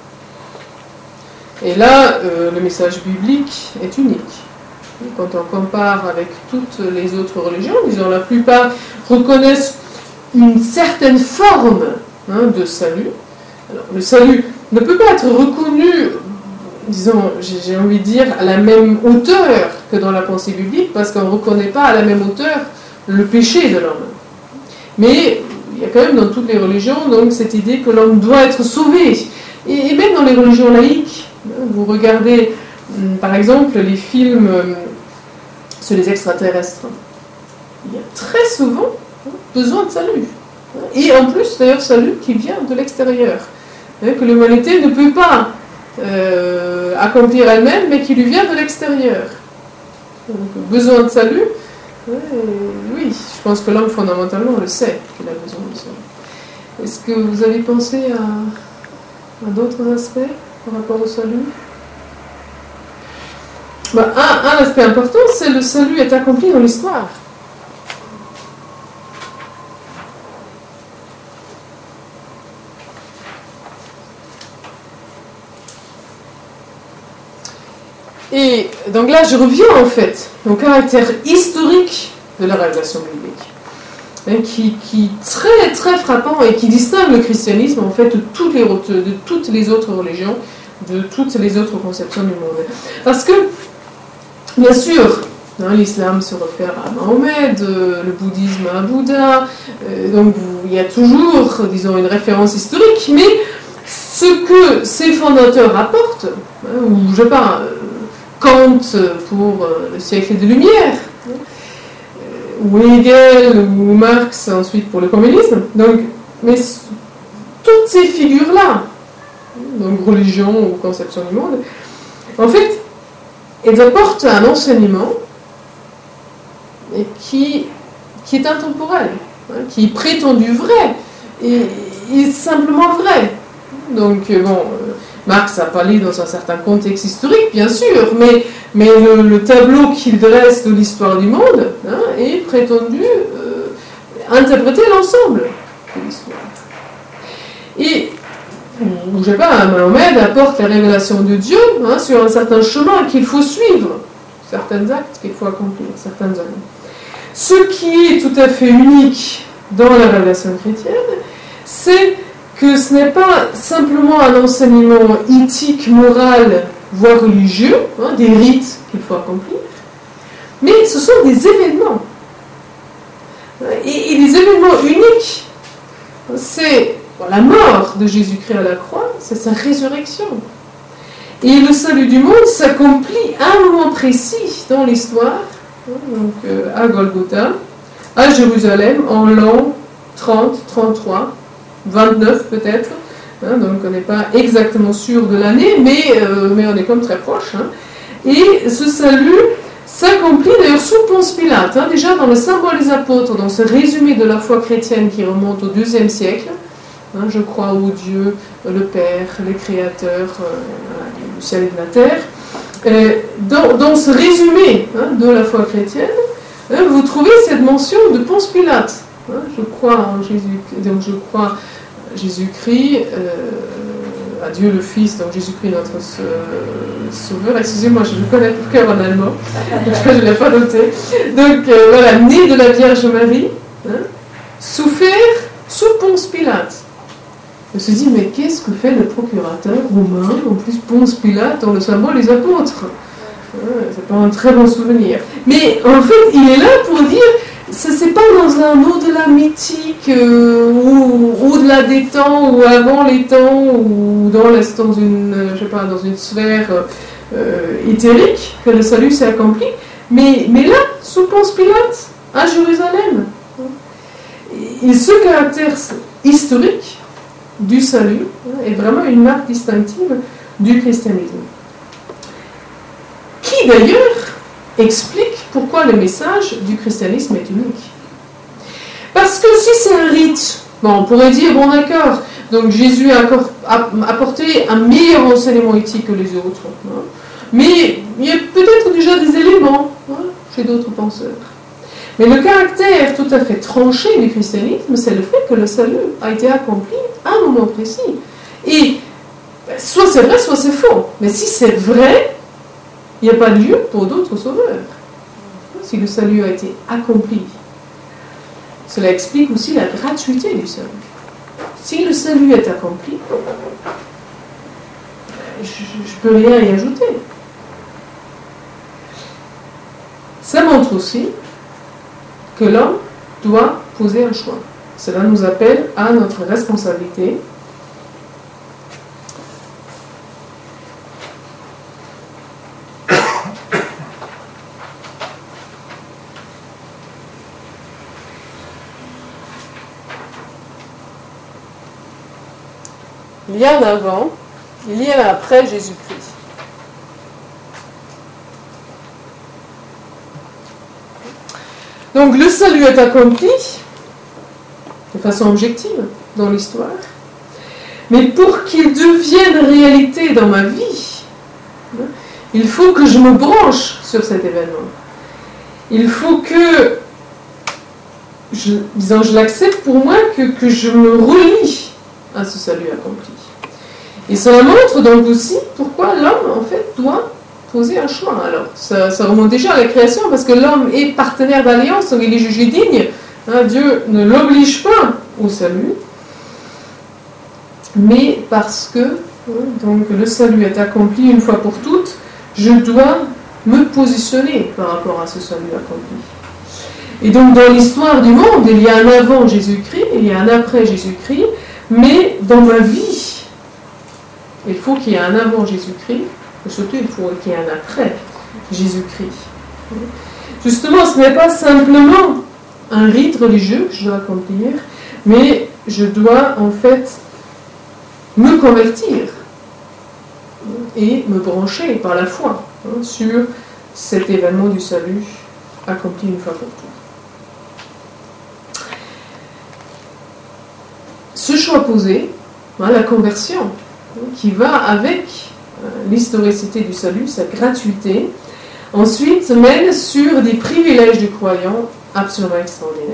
[SPEAKER 1] Et là, le message biblique est unique. Quand on compare avec toutes les autres religions, disons, la plupart reconnaissent une certaine forme de salut. Alors, le salut ne peut pas être reconnu, disons, j'ai envie de dire, à la même hauteur que dans la pensée biblique, parce qu'on ne reconnaît pas à la même hauteur le péché de l'homme. Mais il y a quand même dans toutes les religions donc, cette idée que l'homme doit être sauvé. Et même dans les religions laïques, vous regardez par exemple les films sur les extraterrestres, il y a très souvent besoin de salut. Et en plus, d'ailleurs, salut qui vient de l'extérieur. Que l'humanité ne peut pas accomplir elle-même, mais qui lui vient de l'extérieur. Donc, besoin de salut, oui, je pense que l'homme fondamentalement le sait qu'il a besoin de salut. Est-ce que vous avez pensé à d'autres aspects par rapport au salut? Un aspect important, c'est le salut est accompli dans l'histoire. Et donc là, je reviens en fait au caractère historique de la révélation biblique, qui est très très frappant et qui distingue le christianisme en fait de toutes les autres religions, de toutes les autres conceptions du monde. Parce que, bien sûr, l'islam se réfère à Mahomet, le bouddhisme à Bouddha, donc il y a toujours, disons, une référence historique, mais ce que ces fondateurs apportent, ou je sais pas, Kant pour le siècle des Lumières, ou Hegel ou Marx ensuite pour le communisme, donc, mais toutes ces figures-là, donc religion ou conception du monde, en fait, elles apportent un enseignement qui est intemporel, qui est prétendu vrai, et simplement vrai. Donc, bon, Marx a parlé dans un certain contexte historique, bien sûr, mais le tableau qu'il dresse de l'histoire du monde est prétendu interpréter l'ensemble de l'histoire. Et, je ne sais pas, Mahomet apporte la révélation de Dieu sur un certain chemin qu'il faut suivre, certains actes qu'il faut accomplir, certaines œuvres. Ce qui est tout à fait unique dans la révélation chrétienne, c'est que ce n'est pas simplement un enseignement éthique, moral, voire religieux, des rites qu'il faut accomplir, mais ce sont des événements. Et des événements uniques. C'est la mort de Jésus-Christ à la croix, c'est sa résurrection. Et le salut du monde s'accomplit à un moment précis dans l'histoire, donc à Golgotha, à Jérusalem, en l'an 30, 33, 29 peut-être, donc on n'est pas exactement sûr de l'année, mais on est comme très proche. Et ce salut s'accomplit d'ailleurs sous Ponce Pilate, déjà dans le symbole des apôtres, dans ce résumé de la foi chrétienne qui remonte au IIe siècle. Je crois au Dieu, le Père, les créateurs du ciel et de la terre. Dans ce résumé de la foi chrétienne, vous trouvez cette mention de Ponce Pilate. Je crois en Jésus, donc je crois Jésus-Christ, à Dieu le Fils, donc Jésus-Christ notre Sauveur. Excusez-moi, je le connais par cœur en allemand, je ne l'ai pas noté. Donc voilà, né de la Vierge Marie, souffert sous Ponce Pilate. On se dit, mais qu'est-ce que fait le procurateur romain, en plus Ponce Pilate, dans le symbole des apôtres? C'est pas un très bon souvenir. Mais en fait, il est là pour dire, c'est pas dans un au-delà mythique, ou au-delà des temps, ou avant les temps, ou dans une sphère éthérique que le salut s'est accompli. Mais là, sous Ponce Pilate, à Jérusalem. Et ce caractère historique du salut est vraiment une marque distinctive du christianisme. Qui d'ailleurs explique pourquoi le message du christianisme est unique. Parce que si c'est un rite, on pourrait dire, bon d'accord, donc Jésus a apporté un meilleur enseignement éthique que les autres, mais il y a peut-être déjà des éléments chez d'autres penseurs. Mais le caractère tout à fait tranché du christianisme, c'est le fait que le salut a été accompli à un moment précis. Et soit c'est vrai, soit c'est faux. Mais si c'est vrai, il n'y a pas de lieu pour d'autres sauveurs. Si le salut a été accompli, cela explique aussi la gratuité du salut. Si le salut est accompli, je ne peux rien y ajouter. Ça montre aussi que l'homme doit poser un choix. Cela nous appelle à notre responsabilité. Il y a un avant, il y a un après Jésus-Christ. Donc le salut est accompli de façon objective dans l'histoire, mais pour qu'il devienne réalité dans ma vie, il faut que je me branche sur cet événement. Il faut que je l'accepte pour moi, que je me relie à ce salut accompli. Et cela montre donc aussi pourquoi l'homme, en fait, doit poser un choix. Alors, ça remonte déjà à la création, parce que l'homme est partenaire d'alliance, donc il est jugé digne. Dieu ne l'oblige pas au salut, mais parce que donc, le salut est accompli une fois pour toutes, je dois me positionner par rapport à ce salut accompli. Et donc, dans l'histoire du monde, il y a un avant Jésus-Christ, il y a un après Jésus-Christ, mais dans ma vie, il faut qu'il y ait un avant Jésus-Christ, et surtout il faut qu'il y ait un après Jésus-Christ. Justement, ce n'est pas simplement un rite religieux que je dois accomplir, mais je dois en fait me convertir et me brancher par la foi sur cet événement du salut accompli une fois pour toutes. Ce choix posé, la conversion, qui va avec l'historicité du salut, sa gratuité, ensuite mène sur des privilèges du croyant absolument extraordinaires.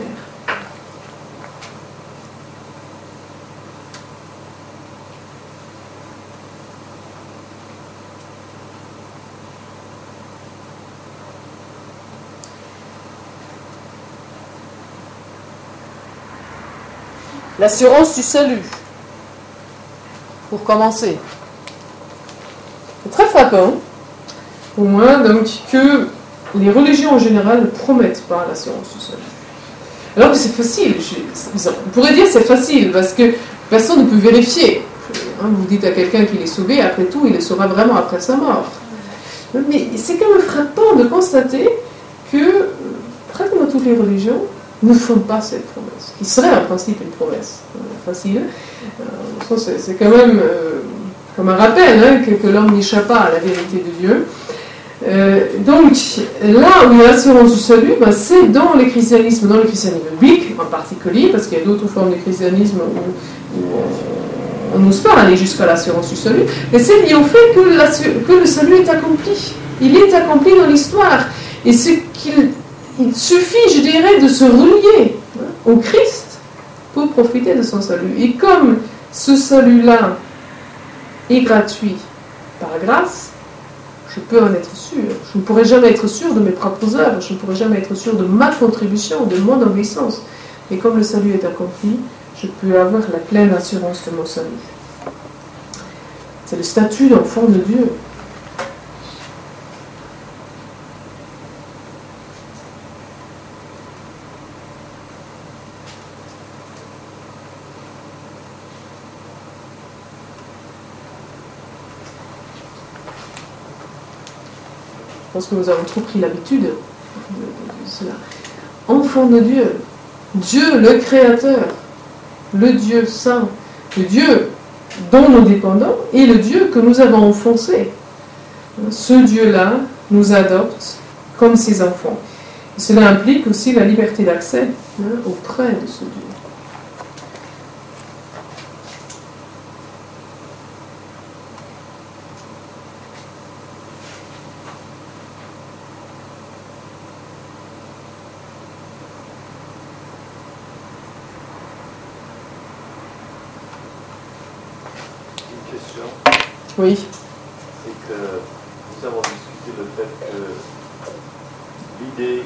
[SPEAKER 1] L'assurance du salut, pour commencer. C'est très frappant, pour moi, donc, que les religions en général ne promettent pas l'assurance du salut. Alors que c'est facile. On pourrait dire que c'est facile, parce que personne ne peut vérifier. Vous dites à quelqu'un qu'il est sauvé, après tout, il le saura vraiment après sa mort. Mais c'est quand même frappant de constater que pratiquement toutes les religions ne font pas cette promesse, qui serait en principe une promesse facile. C'est quand même comme un rappel que l'homme n'échappe pas à la vérité de Dieu. Donc, là où il y a l'assurance du salut, c'est dans le christianisme biblique en particulier, parce qu'il y a d'autres formes de christianisme où on n'ose pas aller jusqu'à l'assurance du salut, mais c'est lié au fait que le salut est accompli. Il est accompli dans l'histoire. Et il suffit, je dirais, de se relier au Christ pour profiter de son salut. Et comme ce salut-là est gratuit par grâce, je peux en être sûr. Je ne pourrai jamais être sûr de mes propres œuvres, je ne pourrai jamais être sûr de ma contribution, de mon obéissance. Et comme le salut est accompli, je peux avoir la pleine assurance de mon salut. C'est le statut d'enfant de Dieu. Je pense que nous avons trop pris l'habitude de cela. Enfant de Dieu, Dieu le Créateur, le Dieu Saint, le Dieu dont nous dépendons et le Dieu que nous avons enfoncé. Ce Dieu-là nous adopte comme ses enfants. Et cela implique aussi la liberté d'accès auprès de ce Dieu. Oui.
[SPEAKER 4] C'est que nous avons discuté le fait que l'idée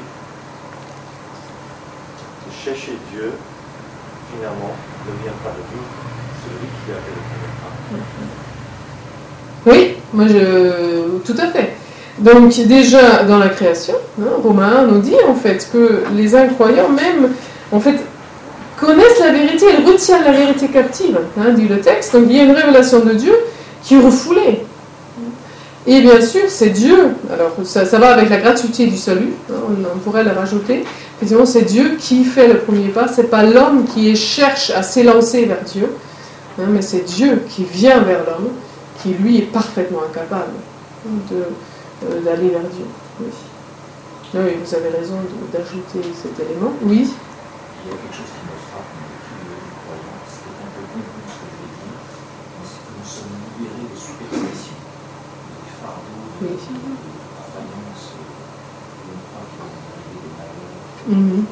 [SPEAKER 4] de chercher Dieu, finalement, ne vient pas de nous, celui qui a fait le premier pas.
[SPEAKER 1] Oui, moi tout à fait. Donc déjà dans la création, Romain nous dit en fait que les incroyants même, en fait, connaissent la vérité, ils retiennent la vérité captive, dit le texte. Donc il y a une révélation de Dieu qui est refoulé. Et bien sûr, c'est Dieu, alors ça va avec la gratuité du salut, on pourrait le rajouter, effectivement c'est Dieu qui fait le premier pas, c'est pas l'homme qui cherche à s'élancer vers Dieu, mais c'est Dieu qui vient vers l'homme, qui lui est parfaitement incapable d'aller vers Dieu. Oui. Oui, vous avez raison d'ajouter cet élément. Oui.
[SPEAKER 4] Il y a quelque chose qui me frappe depuis le croyant, c'est un peu plus ce que je l'ai dit, c'est que nous sommes libérés de superstition, des fardeaux, de croyances, de ne pas qu'il y ait des malheurs.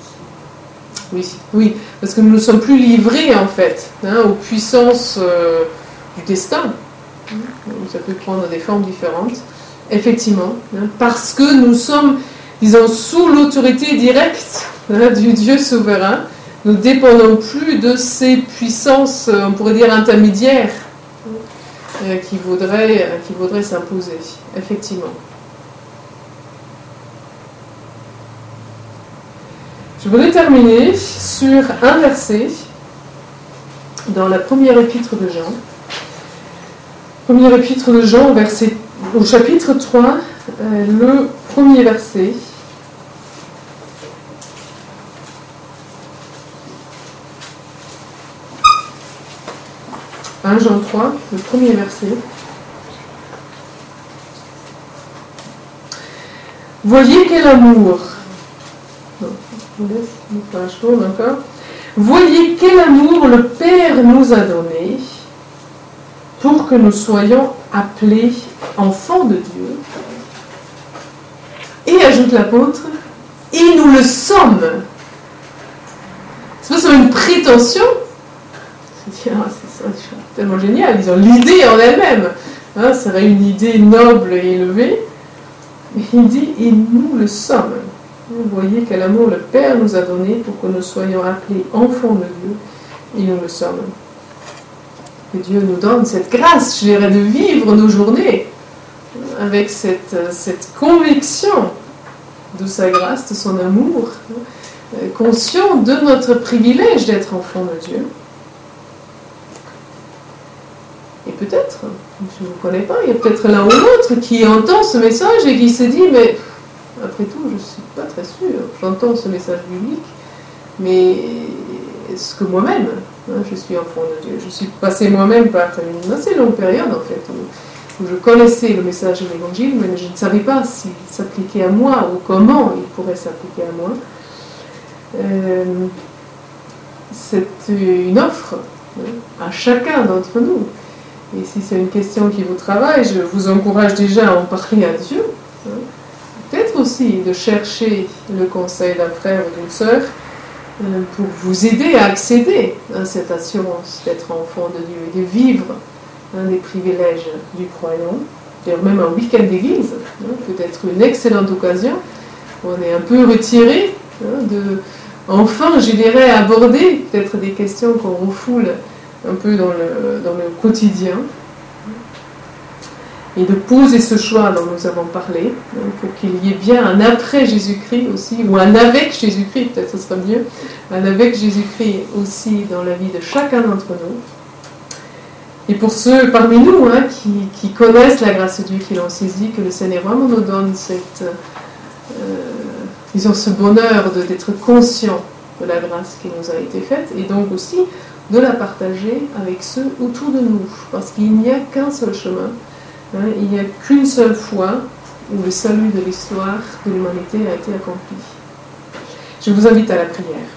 [SPEAKER 1] Oui, parce que nous ne sommes plus livrés en fait aux puissances du destin. Ça peut prendre des formes différentes. effectivement, parce que nous sommes, disons, sous l'autorité directe du Dieu souverain, nous ne dépendons plus de ces puissances, on pourrait dire intermédiaires, qui voudraient s'imposer, effectivement. Je voudrais terminer sur un verset dans la première épître de Jean. Première épître de Jean, au chapitre 3, le premier verset. 1 Jean 3, le premier verset. Voyez quel amour. Voyez quel amour le Père nous a donné pour que nous soyons appelés enfants de Dieu. Et ajoute l'apôtre, et nous le sommes. C'est pas seulement une prétention. C'est tellement génial, ils ont l'idée en elle-même. Ça serait une idée noble et élevée. Et il dit, et nous le sommes. Vous voyez quel amour le Père nous a donné pour que nous soyons appelés enfants de Dieu, et nous le sommes. Que Dieu nous donne cette grâce, je dirais, de vivre nos journées avec cette conviction de sa grâce, de son amour, conscient de notre privilège d'être enfant de Dieu. Et peut-être, je ne vous connais pas, il y a peut-être l'un ou l'autre qui entend ce message et qui se dit, mais après tout, je ne suis pas très sûre, j'entends ce message biblique, mais est-ce que moi-même, je suis enfant de Dieu? Je suis passé moi-même par une assez longue période, en fait, où je connaissais le message de l'Évangile, mais je ne savais pas s'il s'appliquait à moi ou comment il pourrait s'appliquer à moi. C'est une offre à chacun d'entre nous. Et si c'est une question qui vous travaille, je vous encourage déjà à en parler à Dieu. Peut-être aussi de chercher le conseil d'un frère ou d'une sœur pour vous aider à accéder à cette assurance d'être enfant de Dieu et de vivre des privilèges du croyant. D'ailleurs, même un week-end d'église peut être une excellente occasion où on est un peu retiré enfin, je dirais, aborder peut-être des questions qu'on refoule un peu dans le quotidien, et de poser ce choix dont nous avons parlé, pour qu'il y ait bien un après Jésus-Christ aussi, ou un avec Jésus-Christ, peut-être ce sera mieux, un avec Jésus-Christ aussi dans la vie de chacun d'entre nous. Et pour ceux parmi nous qui connaissent la grâce de Dieu, qui l'ont saisi, que le Seigneur vraiment nous donne ce bonheur d'être conscient de la grâce qui nous a été faite, et donc aussi de la partager avec ceux autour de nous, parce qu'il n'y a qu'un seul chemin, il n'y a qu'une seule fois où le salut de l'histoire de l'humanité a été accompli. Je vous invite à la prière.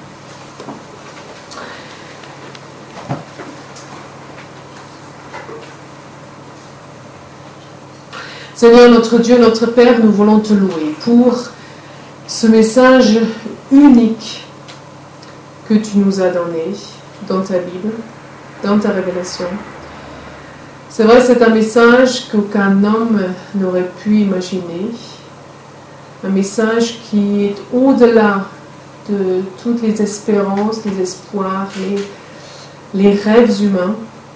[SPEAKER 1] Seigneur, notre Dieu, notre Père, nous voulons te louer pour ce message unique que tu nous as donné dans ta Bible, dans ta révélation. C'est vrai, c'est un message qu'aucun homme n'aurait pu imaginer, un message qui est au-delà de toutes les espérances, les espoirs, les rêves humains.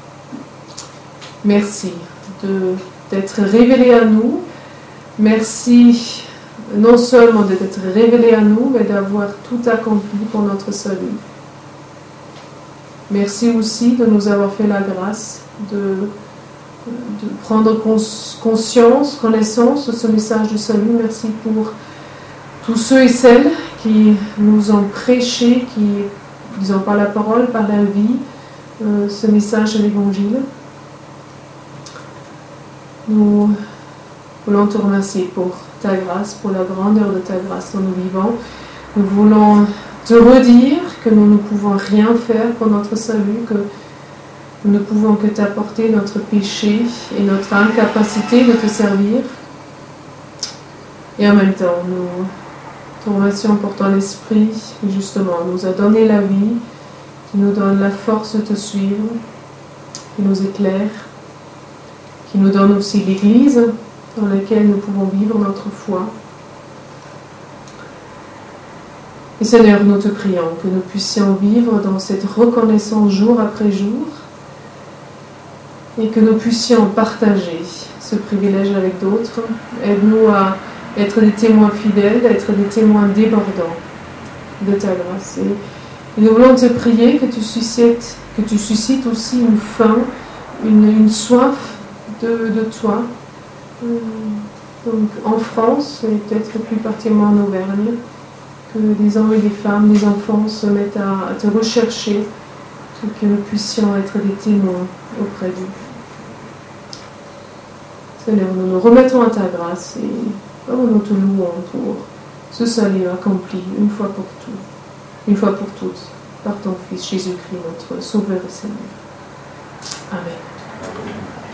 [SPEAKER 1] Merci d'être révélé à nous. Merci non seulement d'être révélé à nous, mais d'avoir tout accompli pour notre salut. Merci aussi de nous avoir fait la grâce de prendre conscience, connaissance de ce message du salut. Merci pour tous ceux et celles qui nous ont prêché, qui, disons par la parole, par la vie, ce message de l'Évangile. Nous voulons te remercier pour ta grâce, pour la grandeur de ta grâce dont nous vivons. Nous voulons te redire que nous ne pouvons rien faire pour notre salut, que nous ne pouvons que t'apporter notre péché et notre incapacité de te servir. Et en même temps, nous te remercions pour ton esprit qui justement nous a donné la vie, qui nous donne la force de te suivre, qui nous éclaire, qui nous donne aussi l'Église, dans lesquelles nous pouvons vivre notre foi. Et Seigneur, nous te prions que nous puissions vivre dans cette reconnaissance jour après jour et que nous puissions partager ce privilège avec d'autres. Aide-nous à être des témoins fidèles, à être des témoins débordants de ta grâce. Et nous voulons te prier que tu suscites aussi une faim, une soif de toi. Donc, en France, et peut-être plus particulièrement en Auvergne, que des hommes et des femmes, des enfants se mettent à te rechercher, pour que nous puissions être des témoins auprès d'eux. Seigneur, nous nous remettons à ta grâce et nous te louons pour ce salut accompli une fois pour toutes, par ton Fils Jésus-Christ, notre Sauveur et Seigneur. Amen.